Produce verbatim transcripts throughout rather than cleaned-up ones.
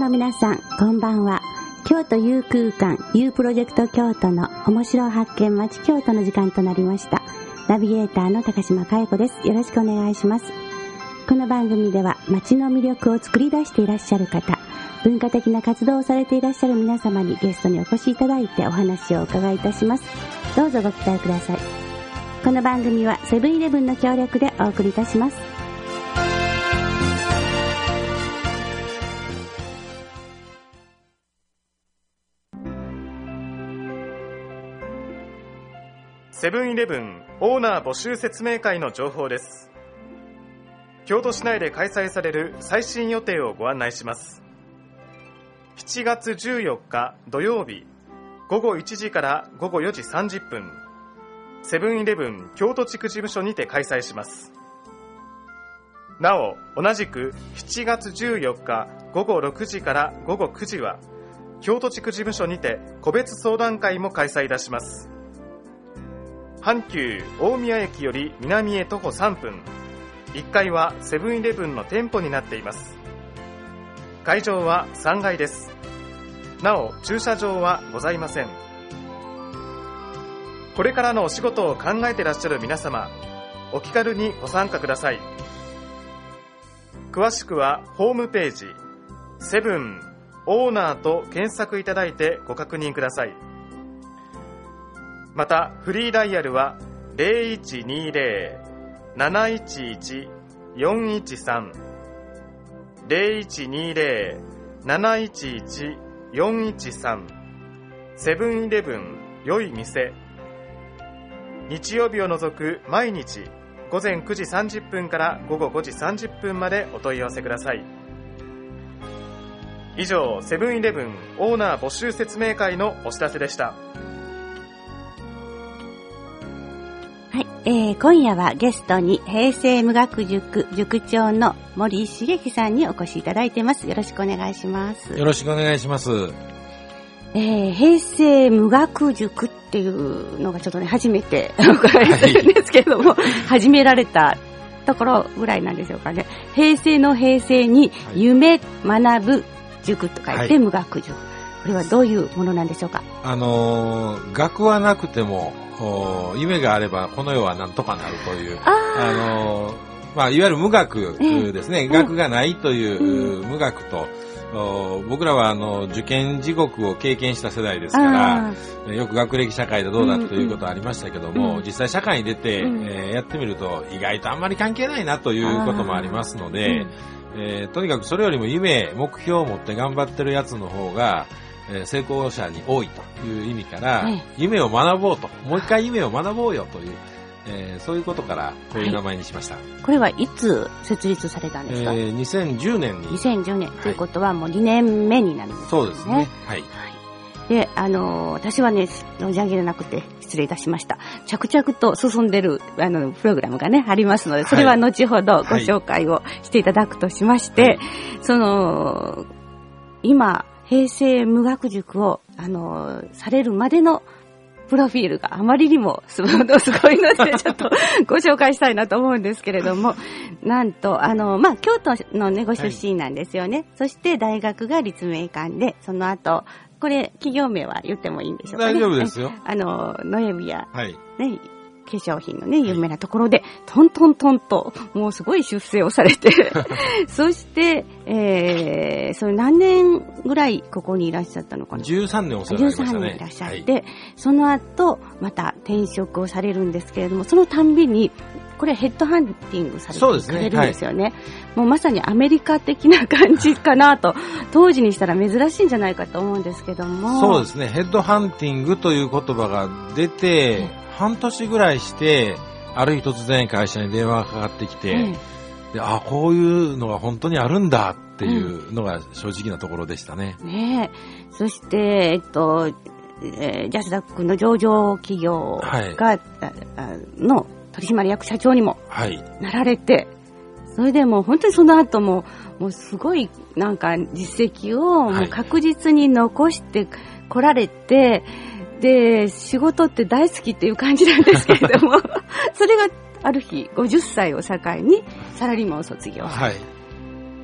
の皆さん、こんばんは。京都 U 空間 U プロジェクト京都の面白発見町京都の時間となりました。ナビゲーターの高島佳代子です。よろしくお願いします。この番組では町の魅力を作り出していらっしゃる方、文化的な活動をされていらっしゃる皆様にゲストにお越しいただいてお話をお伺いいたします。どうぞご期待ください。この番組はセブンイレブンの協力でお送りいたします。 セブンイレブンオーナー募集説明会の情報です。京都市内で開催される最新予定をご案内します。しちがつじゅうよっか土曜日ごごいちじからごごよじさんじゅっぷん、セブンイレブン京都地区事務所にて開催します。なお、同じくしちがつじゅうよっかごごろくじからごごくじは京都地区事務所にて個別相談会も開催いたします。阪急大宮駅より南へ徒歩さんぷん、いっかいはセブンイレブンの店舗になっています。会場はさんがいです。なお駐車場はございません。これからのお仕事を考えていらっしゃる皆様、お気軽にご参加ください。詳しくはホームページセブンオーナーと検索いただいてご確認ください。またフリーダイヤルは ゼロいちにゼロ なないちいち よんいちさん ゼロいちにゼロ なないちいち よんいちさん、セブンイレブン良い店。日曜日を除く毎日午前くじさんじゅっぷんから午後ごじさんじゅっぷんまでお問い合わせください。以上、セブンイレブンオーナー募集説明会のお知らせでした。 はい、えー、今夜はゲストに平成無学塾塾長の森茂樹さんにお越しいただいています。よろしくお願いします。 よろしくお願いします。 えー、平成無学塾っていうのがちょっとね初めてお伺いするんですけれども、はい、始められたところぐらいなんでしょうかね。平成の平成に夢学ぶ塾と書いて無学塾、はい、これはどういうものなんでしょうか。 あのー、学はなくても夢があればこの世はなんとかなるという、あ、あのーまあ、いわゆる無学ですね、えー、学がないという無学と、うん、僕らはあの受験地獄を経験した世代ですからよく学歴社会でどうだということはありましたけども、うん、実際社会に出て、うんえー、やってみると意外とあんまり関係ないなということもありますので、うんえー、とにかくそれよりも夢目標を持って頑張ってるやつの方が成功者に多いという意味から、はい、夢を学ぼうと、もう一回夢を学ぼうよという、えー、そういうことからこういう名前にしました。はい、 これはいつ設立されたんですか。 えー、にせんじゅうねんに。 にせんじゅうねん、はい、ということはもうにねんめになるんですね。 そうですね。はい。 で、あのー、私はね、存じ上げなくて失礼いたしました。着々と進んでるあのプログラムがねありますので、それは後ほどご紹介をしていただくとしまして、はい、その今平成無学塾を、あのー、されるまでのプロフィールがあまりにもすごいので、ちょっとご紹介したいなと思うんですけれども、なんと、あの、まあ、京都のね、ご出身なんですよね。はい、そして大学が立命館で、その後、これ、企業名は言ってもいいんでしょうかね。 大丈夫ですよ。 あの、ノエビア、 はい、 ね、化粧品のね、有名なところで、トントントンと、もうすごい出世をされて、そして、えー、それ何年ぐらいここにいらっしゃったのかな。 じゅうさんねんお世話になりましたね。 じゅうさんねんいらっしゃって、はい、その後、また転職をされるんですけれども、そのたんびに、これヘッドハンティングされてくれるんですよね。はい、もうまさにアメリカ的な感じかなと、当時にしたら珍しいんじゃないかと思うんですけども。 そうですね。ヘッドハンティングという言葉が出て、半年ぐらいして、ある日突然会社に電話がかかってきて、うん、であこういうのが本当にあるんだっていうのが正直なところでしたね。 うん、ねえ。そして、えっと、えー、ジャスダックの上場企業が、はい、の取締役社長にもなられて、はい、それでもう本当にその後も、もうすごいなんか実績をもう確実に残してこられて、はいで仕事って大好きっていう感じなんですけれどもそれがある日ごじゅっさいを境にサラリーマンを卒業、 はい、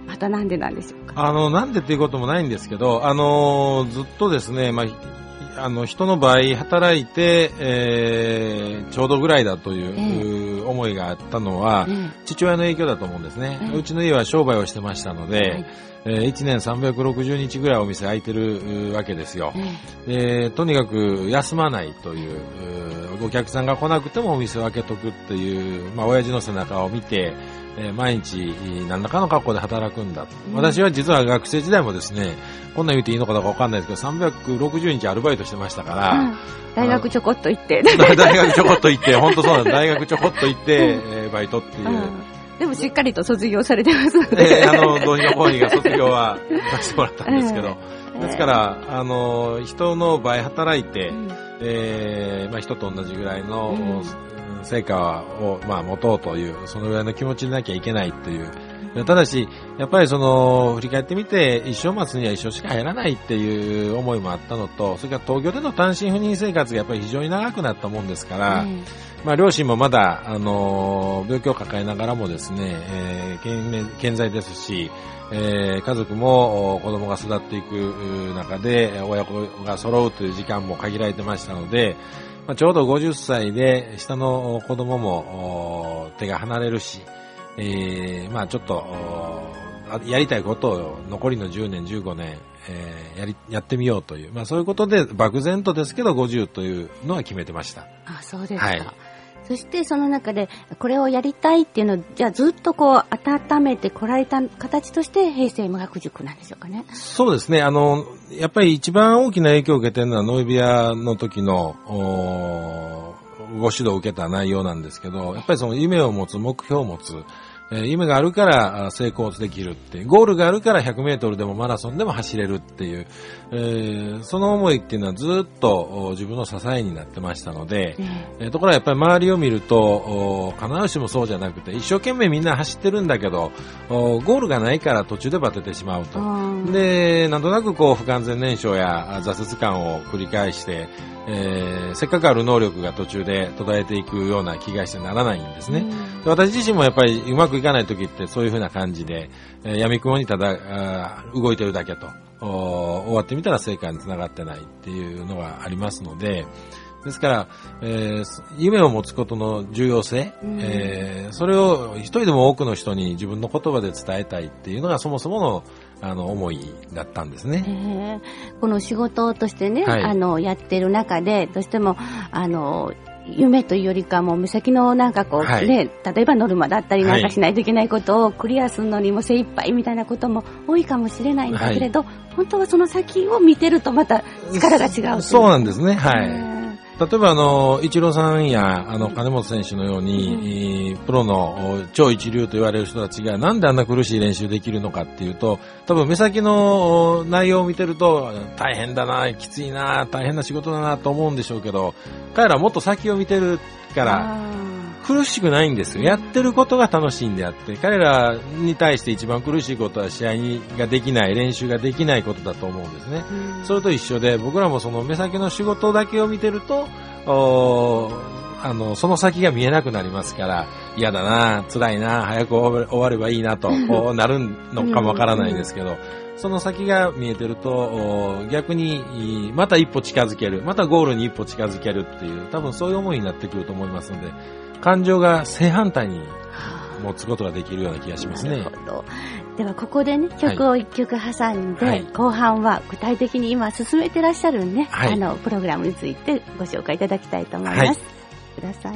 またなんでなんでしょうか。 あの、なんでっていうこともないんですけど、あの、ずっとですね、まあ、あの、人の場合、働いて、えー、ちょうどぐらいだという、えー、思いがあったのは、えー、父親の影響だと思うんですね。えー、うちの家は商売をしてましたので、はい、えー、いちねんさんびゃくろくじゅうにちぐらいお店開いてるわけですよ。えー、でとにかく休まないという、お客さんが来なくてもお店を開けとくっていう、まあ、親父の背中を見て、えー、毎日何らかの格好で働くんだ、うん、私は実は学生時代もですね、こんな言うていいのかどうかわかんないですけどさんびゃくろくじゅうにちアルバイトしてましたから、うん、 大学ちょこっと行って大学ちょこっと行って本当そうなんです。大学ちょこっと行って、うん、えー、バイトっていう、うん、 でもしっかりと卒業されてますので、えー、あのどうにかこうにか卒業はさせてもらったんですけど、えー、ですからあの人の倍働いて、うん、えーまあ、人と同じぐらいの、うん、成果を、まあ、持とうという、そのぐらいの気持ちでなきゃいけないという。ただし、やっぱりその、振り返ってみて、一生待つには一生しか入らないっていう思いもあったのと、それから東京での単身赴任生活がやっぱり非常に長くなったもんですから、うん、まあ、両親もまだ、あの、病気を抱えながらもですね、えー、健在ですし、えー、家族も子供が育っていく中で、親子が揃うという時間も限られてましたので、まあ、ちょうどごじゅっさいで下の子供も手が離れるし、えー、まあちょっとやりたいことを残りのじゅうねんじゅうごねん、えー、やりやってみようという、まあそういうことで漠然とですけどごじゅうというのは決めてました。 あ、そうですか。 はい、 そしてその中でこれをやりたいっていうのをじゃあずっとこう温めてこられた形として平成無学塾なんでしょうかね。 そうですね。あのやっぱり一番大きな影響を受けているのはノイビアの時のご指導を受けた内容なんですけど、やっぱりその夢を持つ、目標を持つ、えー、夢があるから成功できるっていう、ゴールがあるからひゃくメートルでもマラソンでも走れるっていう、えー、その思いっていうのはずっと自分の支えになってましたので、えー、ところがやっぱり周りを見ると必ずしもそうじゃなくて、一生懸命みんな走ってるんだけどゴールがないから途中でバテてしまうと。で、なんとなくこう不完全燃焼や挫折感を繰り返して、えー、せっかくある能力が途中で途絶えていくような気がしてならないんですね。で、私自身もやっぱりうまくいかない時ってそういう風な感じで、えー、闇雲にただ動いてるだけと、終わってみたら成果につながってないっていうのがありますので、ですから、えー、夢を持つことの重要性、うん、えー、それを一人でも多くの人に自分の言葉で伝えたいっていうのがそもそものあの思いだったんですね。 この仕事としてね、はい、あのやってる中でどうしてもあの夢というよりかも目先のなんかこう、はい、ね、例えばノルマだったりなんかしないといけないことをクリアするのにも精一杯みたいなことも多いかもしれないんだけれど、はい、本当はその先を見てるとまた力が違うという。 そうなんですね。はい。例えばあのイチローさんやあの金本選手のように、うん、プロの超一流と言われる人たちがなんであんな苦しい練習できるのかっていうと、多分目先の内容を見てると大変だな、きついな、大変な仕事だなと思うんでしょうけど、彼らはもっと先を見てるから苦しくないんですよ。やってることが楽しいんであって、彼らに対して一番苦しいことは試合ができない、練習ができないことだと思うんですね。うん、それと一緒で、僕らもその目先の仕事だけを見てると、あのその先が見えなくなりますから、嫌だな、辛いな、早く終わればいいなとこうなるのかもわからないですけど、その先が見えてると逆にまた一歩近づける、またゴールに一歩近づけるっていう、多分そういう思いになってくると思いますので、感情が正反対に持つことができるような気がしますね。 なるほど。ではここでね、曲を一曲挟んで、はい、後半は具体的に今進めてらっしゃるね、はい、あのプログラムについてご紹介いただきたいと思います。はい、ください。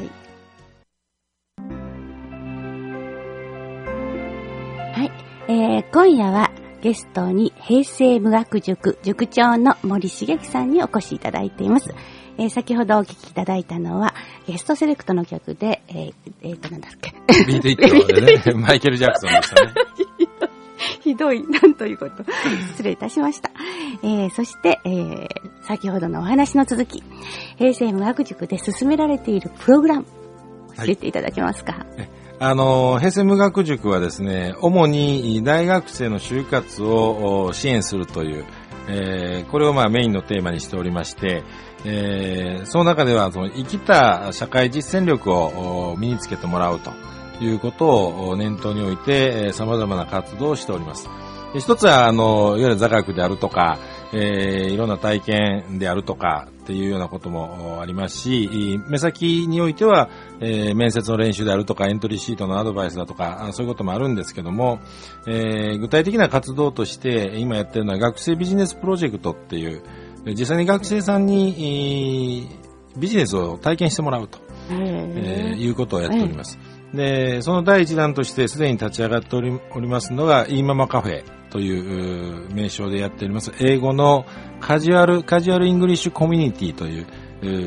はい、えー、今夜はゲストに平成無学塾塾長の森茂樹さんにお越しいただいています。えー、先ほどお聴きいただいたのはゲストセレクトの曲で、えー、えーとなんだっけビートイットでねマイケル・ジャクソンでしたね。 ひどい、なんということ。失礼いたしました。えー、そして、えー、先ほどのお話の続き、平成無学塾で進められているプログラム、教えていただけますか。はい、 あの、平成無学塾はですね、主に大学生の就活を支援するという、えー、これをまあメインのテーマにしておりまして、えー、その中ではその生きた社会実践力を身につけてもらうということを念頭に置いて、様々な活動をしております。一つは、あの、いわゆる座学であるとか、えー、いろんな体験であるとかっていうようなこともありますし、目先においては、えー、面接の練習であるとか、エントリーシートのアドバイスだとか、そういうこともあるんですけども、えー、具体的な活動として今やってるのは学生ビジネスプロジェクトっていう、実際に学生さんに、えー、ビジネスを体験してもらうと、えー、いうことをやっております。で、その第一弾としてすでに立ち上がっており、おりますのが、イーママカフェという名称でやっております、英語のカジュアル、カジュアルイングリッシュコミュニティという、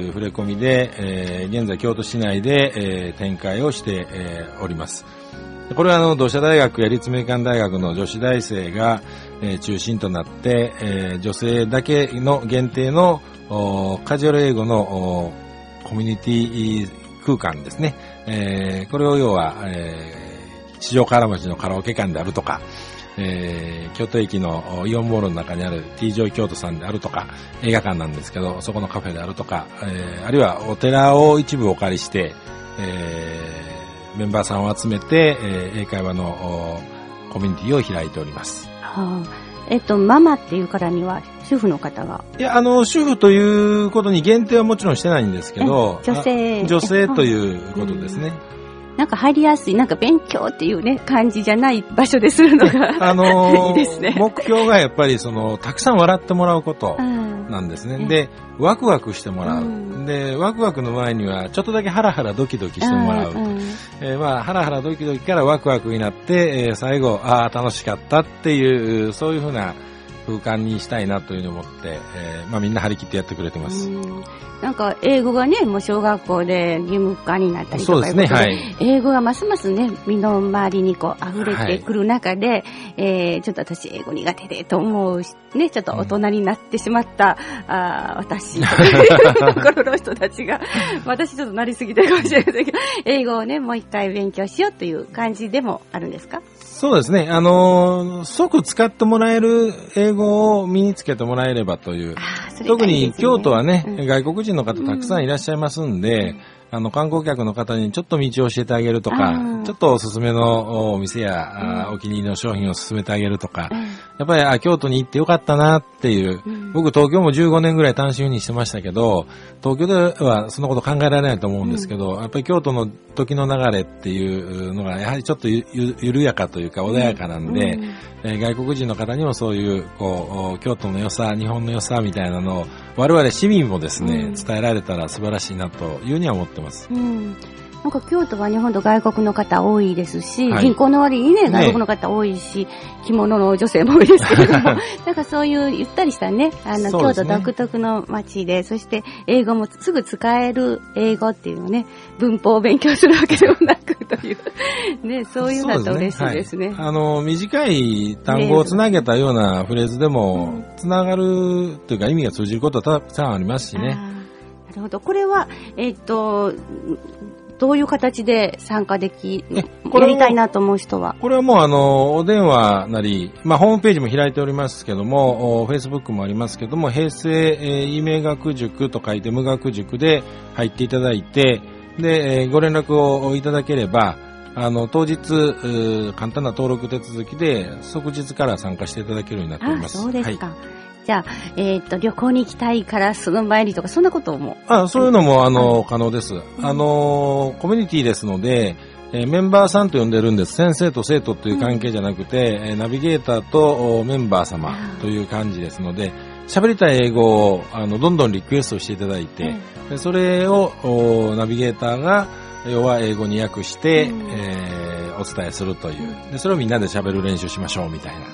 触れ込みで、えー、現在京都市内で、えー、展開をして、えー、おります。これはあの、同志社大学や立命館大学の女子大生が、えー、中心となって、えー、女性だけの限定のカジュアル英語のコミュニティ空間ですね。えー、これを要は、えー、四条河原町のカラオケ館であるとか、えー、京都駅のイオンモールの中にある T ジョイ京都さんであるとか、映画館なんですけど、そこのカフェであるとか、えー、あるいはお寺を一部お借りして、えー、メンバーさんを集めて、えー、英会話のコミュニティを開いております。 はあ、えっと、ママっていうからには主婦の方が。 いや、あの、主婦ということに限定はもちろんしてないんですけど、 女性。 女性ということですね。 なんか入りやすい、なんか勉強っていうね、感じじゃない場所でするのが、あのー、いいですね。 目標がやっぱりその、たくさん笑ってもらうことなんですね。で、ワクワクしてもらう。うん、で、ワクワクの前には、ちょっとだけハラハラドキドキしてもらう。うんうん、えー、まあ、ハラハラドキドキからワクワクになって、えー、最後、ああ、楽しかったっていう、そういうふうな空間にしたいなというふうに思って、えー、まあみんな張り切ってやってくれてます。 うん、なんか英語がね、もう小学校で義務化になったりとか、そうですね、はい。英語がますますね、身の回りにこう溢れてくる中で、はい、えー、ちょっと私英語苦手でと思うね、ちょっと大人になってしまった、うん、あ私というところの人たちが、私ちょっとなりすぎてるかもしれませんけど、英語をね、もう一回勉強しようという感じでもあるんですか？ そうですね。あのー、即使ってもらえる英語を身につけてもらえればという。ね、特に京都はね、うん、外国人の方たくさんいらっしゃいますんで、うん、あの、観光客の方にちょっと道を教えてあげるとか、ちょっとおすすめのお店や、うん、お気に入りの商品を勧めてあげるとか、うん、やっぱりあ京都に行ってよかったなっていう、うん、僕東京もじゅうごねんぐらい単身にしてましたけど、東京ではそんなこと考えられないと思うんですけど、うん、やっぱり京都の時の流れっていうのがやはりちょっとゆゆ緩やかというか穏やかなんで、うんえー、外国人の方にもそういうこう京都の良さ、日本の良さみたいなのを我々市民もですね、うん、伝えられたら素晴らしいなというふうには思ってます。 うん、なんか京都は日本と外国の方多いですし、はい、人口の割にね外国の方多いし、ね、着物の女性も多いですけれどもなんかそういうゆったりしたね、あの、ね、京都独特の街で、そして英語もすぐ使える英語っていうのね、文法を勉強するわけでもなくというね、そういうのだと嬉しいですね。 はい、あの短い単語をつなげたようなフレーズでも、ね、つながるというか意味が通じることはたくさんありますしね。 なるほど。これはえっとどういう形で参加でき、やりたいなと思う人はこれはもうあの、お電話なり、まあホームページも開いておりますけども、フェイスブックもありますけども、平成、えー、医名学塾と書いて無学塾で入っていただいて、で、えー、ご連絡をいただければ、あの、当日、簡単な登録手続きで、即日から参加していただけるようになっております。 あ、そうですか。はい、じゃあ、えっと、旅行に行きたいからその前にとか、そんなことも。 あ、そういうのも、あの、可能です。あの、コミュニティですので、えー、メンバーさんと呼んでるんです。先生と生徒という関係じゃなくて、うん、ナビゲーターとメンバー様という感じですので、喋りたい英語を、あの、どんどんリクエストしていただいて、うん、でそれを、ナビゲーターが、要は英語に訳して、うん、えー、お伝えするという。で、それをみんなで喋る練習しましょう、みたいな。うん、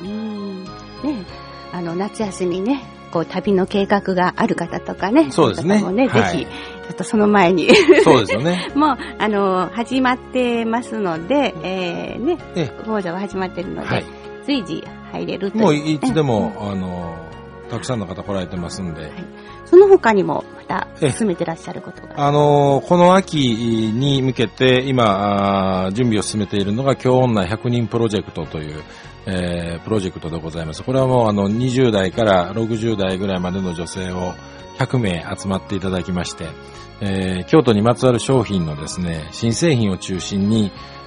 ね、あの、夏休みね、こう、旅の計画がある方とかね。 そうですね。 もね、はい、ぜひ、ちょっとその前に。 そうですよね。 もう、あの、始まってますので、えー、ね、講座は始まってるので、はい、随時入れるという。 もういつでも、うん、あの、たくさんの方来られてますんで。はい、 その他にもまた進めてらっしゃることが。 あのー、この秋に向けて今、準備を進めているのが京女ひゃくにんプロジェクトという、えー、プロジェクトでございます。これはもうあのにじゅう代からろくじゅう代ぐらいまでの女性をひゃくめい集まっていただきまして、えー、京都にまつわる商品のですね、新製品を中心に、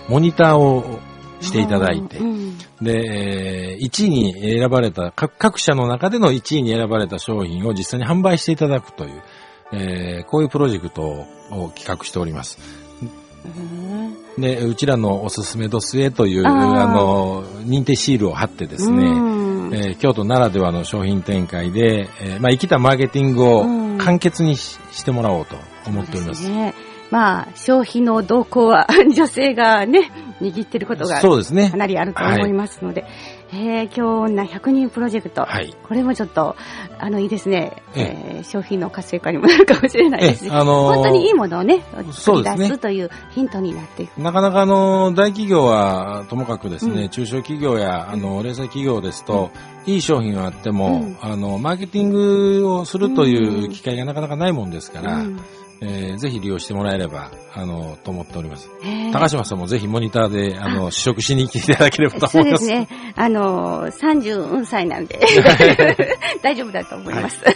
モニターをしていただいて、 うん、 で、いちいに選ばれた、各、各社の中でのいちいに選ばれた商品を実際に販売していただくという、えー、こういうプロジェクトを企画しております。で、うちらのおすすめドスエという、あ, あの、認定シールを貼ってですね、えー、京都ならではの商品展開で、えー、まあ、生きたマーケティングを簡潔に し, してもらおうと思っております。 そうですね。まあ、消費の動向は女性がね、握ってることがそうですね。 かなりあると思いますので、はい、えー、今日なひゃくにんプロジェクト、はい、これもちょっとあのいいですね、ええー、消費の活性化にもなるかもしれないですし、あのー、本当にいいものをね作り出すというヒントになっていく。 なかなかあの大企業はともかくですね、うん、中小企業やあの零細企業ですと、うん、いい商品はあっても、うん、あのマーケティングをするという機会がなかなかないもんですから、うん、えー、ぜひ利用してもらえれば、あの、と思っております。高島さんもぜひモニターで、あの、試食しに来ていただければと思います。 そうですね。あの、さんじゅっさいなんで、大丈夫だと思います。はい、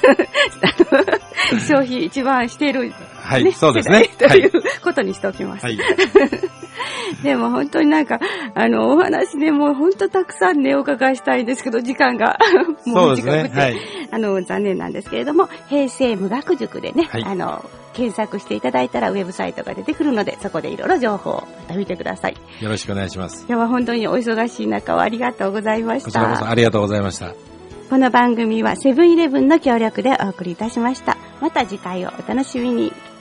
消費一番している、ね、 はい、そうですね。 ということにしておきます。はい、でも本当になんか、あの、お話ね、もう本当たくさんね、お伺いしたいんですけど、時間がもう短くて、そうですね、はい、あの、残念なんですけれども、平成無学塾でね、はい、あの、検索していただいたらウェブサイトが出てくるので、そこでいろいろ情報をまた見てください。 よろしくお願いします。 今日は本当にお忙しい中をありがとうございました。 こちらこそありがとうございました。 この番組はセブンイレブンの協力でお送りいたしました。また次回をお楽しみに。